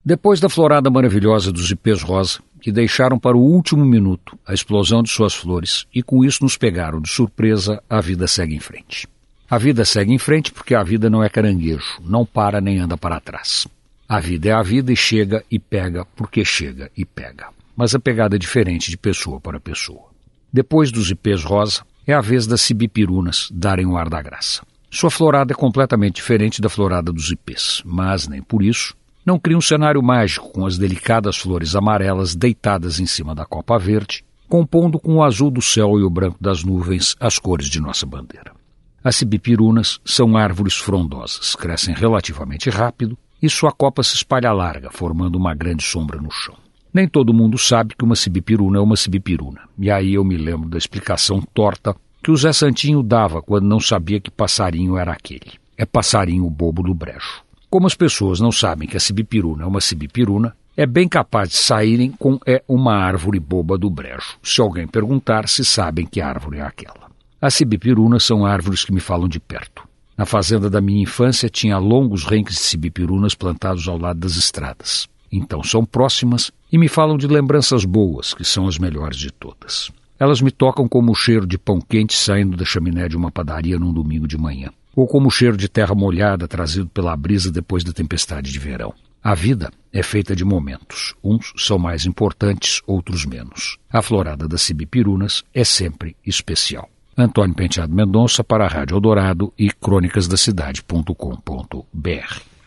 Depois da florada maravilhosa dos ipês rosa, que deixaram para o último minuto a explosão de suas flores e com isso nos pegaram de surpresa, a vida segue em frente. A vida segue em frente porque a vida não é caranguejo, não para nem anda para trás. A vida é a vida e chega e pega porque chega e pega. Mas a pegada é diferente de pessoa para pessoa. Depois dos ipês rosa, é a vez das cibipirunas darem o ar da graça. Sua florada é completamente diferente da florada dos ipês, mas nem por isso não cria um cenário mágico com as delicadas flores amarelas deitadas em cima da copa verde, compondo com o azul do céu e o branco das nuvens as cores de nossa bandeira. As cibipirunas são árvores frondosas, crescem relativamente rápido e sua copa se espalha larga, formando uma grande sombra no chão. Nem todo mundo sabe que uma cibipiruna é uma cibipiruna, e aí eu me lembro da explicação torta que o Zé Santinho dava quando não sabia que passarinho era aquele. É passarinho bobo do brejo. Como as pessoas não sabem que a cibipiruna é uma cibipiruna, é bem capaz de saírem com uma árvore boba do brejo, se alguém perguntar se sabem que árvore é aquela. As cibipirunas são árvores que me falam de perto. Na fazenda da minha infância tinha longos renques de cibipirunas plantados ao lado das estradas. Então são próximas e me falam de lembranças boas, que são as melhores de todas. Elas me tocam como o cheiro de pão quente saindo da chaminé de uma padaria num domingo de manhã, ou como o cheiro de terra molhada trazido pela brisa depois da tempestade de verão. A vida é feita de momentos. Uns são mais importantes, outros menos. A florada das cibipirunas é sempre especial. Antônio Penteado Mendonça para a Rádio Eldorado e crônicasdacidade.com.br.